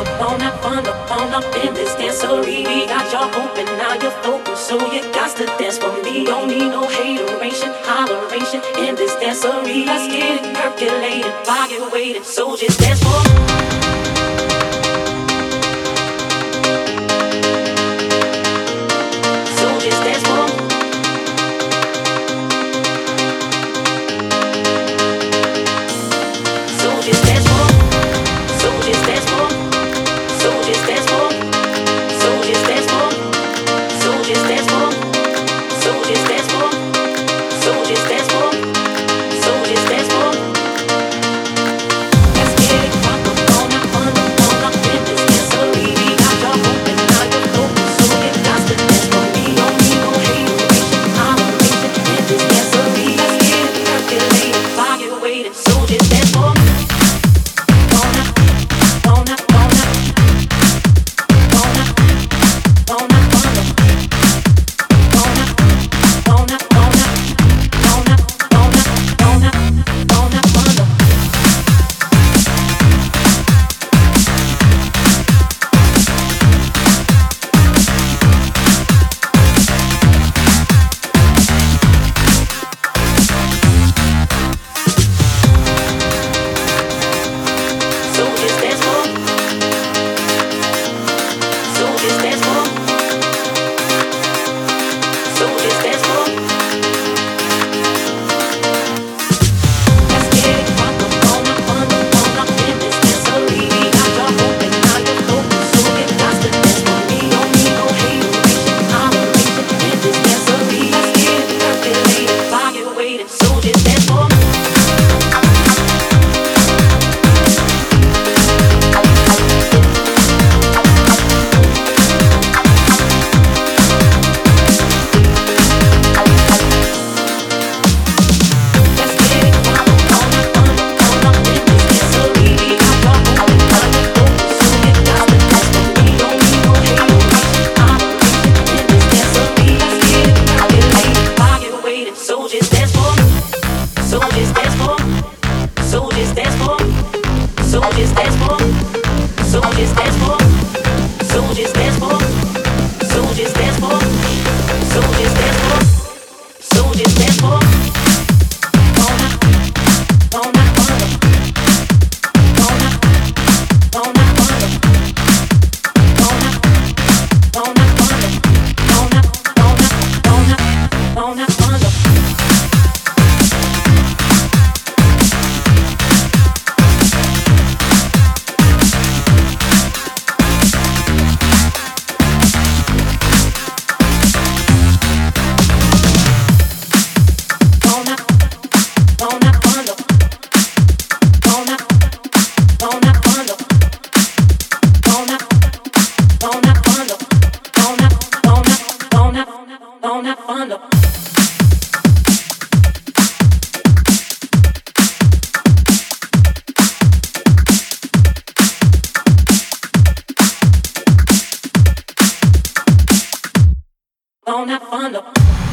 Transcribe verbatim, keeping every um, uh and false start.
Don't have fun up, on up in this dancery. We got y'all open, now you're focused, so you got to dance for me. Don't need no hateration, holleration in this dancery. Let's get it percolated, fire waiting, so just dance for me. Just dance for me. So just dance for me. So just dance for me. So just dance for me. So just dance for me. So just dance for me. So just dance for me. So just dance for me. So just dance for me. Let's get it crunk up on that fun up on up in this dancery. We got y'all open, now you're focused, so you got to dance for me. So just dance for me. Gonna, gonna, gonna, gonna, gonna, gonna, gonna, gonna, gonna, gonna, gonna, gonna, gonna. Don't have fun.